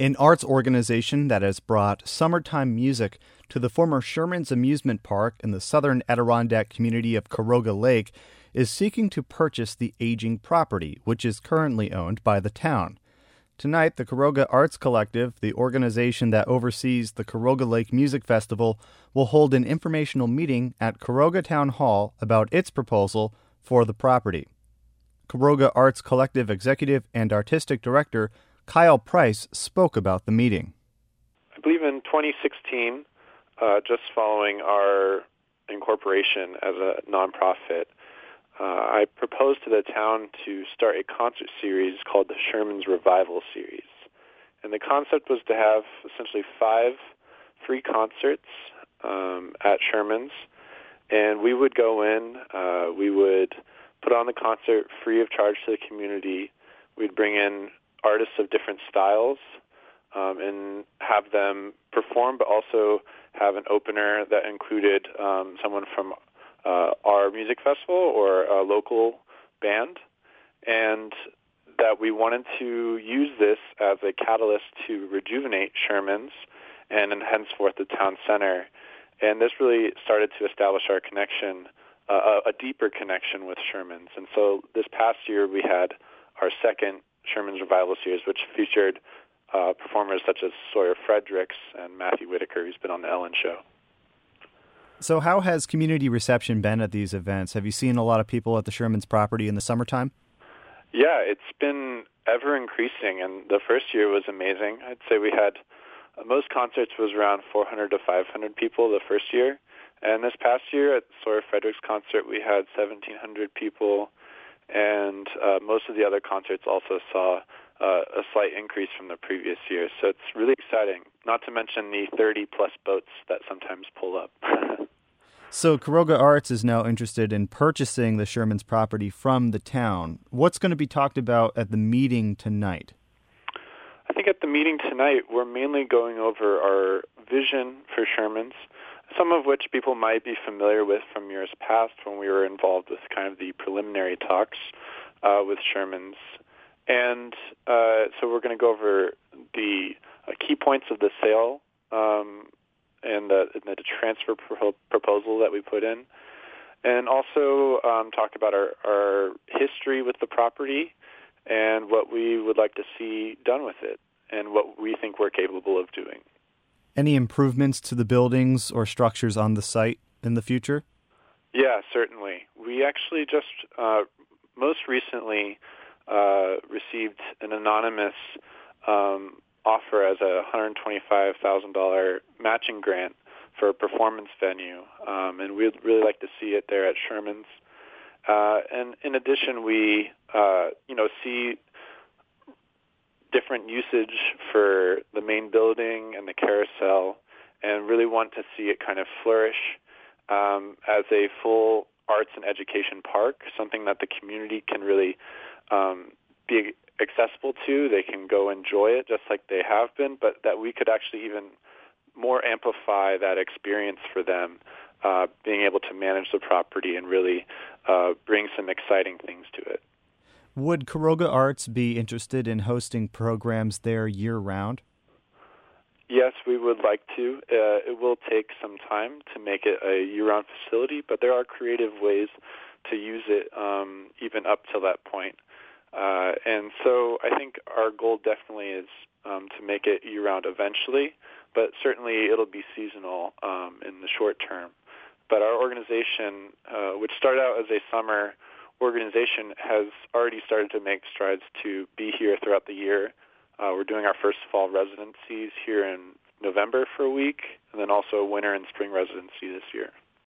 An arts organization that has brought summertime music to the former Sherman's Amusement Park in the southern Adirondack community of Caroga Lake is seeking to purchase the aging property, which is currently owned by the town. Tonight, the Caroga Arts Collective, the organization that oversees the Caroga Lake Music Festival, will hold an informational meeting at Caroga Town Hall about its proposal for the property. Caroga Arts Collective Executive and Artistic Director Kyle Price spoke about the meeting. I believe in 2016, just following our incorporation as a nonprofit, I proposed to the town to start a concert series called the Sherman's Revival Series. And the concept was to have essentially 5 free concerts at Sherman's. And we would go in, we would put on the concert free of charge to the community. We'd bring in artists of different styles and have them perform, but also have an opener that included someone from our music festival or a local band, and that we wanted to use this as a catalyst to rejuvenate Sherman's and henceforth the town center. And this really started to establish our connection, a deeper connection with Sherman's. And so this past year we had our second Sherman's Revival Series, which featured performers such as Sawyer Fredericks and Matthew Whitaker, who's been on The Ellen Show. So how has community reception been at these events? Have you seen a lot of people at the Sherman's property in the summertime? Yeah, it's been ever increasing, and the first year was amazing. I'd say we had, most concerts was around 400 to 500 people the first year, and this past year at Sawyer Fredericks' concert we had 1,700 people, and most of the other concerts also saw a slight increase from the previous year. So it's really exciting, not to mention the 30-plus boats that sometimes pull up. So Caroga Arts is now interested in purchasing the Sherman's property from the town. What's going to be talked about at the meeting tonight? I think at the meeting tonight we're mainly going over our vision for Sherman's, some of which people might be familiar with from years past when we were involved with kind of the preliminary talks with Sherman's. And so we're going to go over the key points of the sale and the transfer proposal that we put in, and also talk about our history with the property and what we would like to see done with it and what we think we're capable of doing. Any improvements to the buildings or structures on the site in the future? Yeah, certainly. We actually just most recently received an anonymous offer as a $125,000 matching grant for a performance venue, and we'd really like to see it there at Sherman's. And in addition, we see different usage for the main building and the carousel, and really want to see it kind of flourish as a full arts and education park, something that the community can really be accessible to. They can go enjoy it just like they have been, but that we could actually even more amplify that experience for them, being able to manage the property and really bring some exciting things to it. Would Caroga Arts be interested in hosting programs there year-round? Yes, we would like to. It will take some time to make it a year-round facility, but there are creative ways to use it even up to that point. And so I think our goal definitely is to make it year-round eventually, but certainly it'll be seasonal in the short term. But our organization, which started out as a summer organization, has already started to make strides to be here throughout the year. We're doing our first fall residencies here in November for a week, and then also a winter and spring residency this year.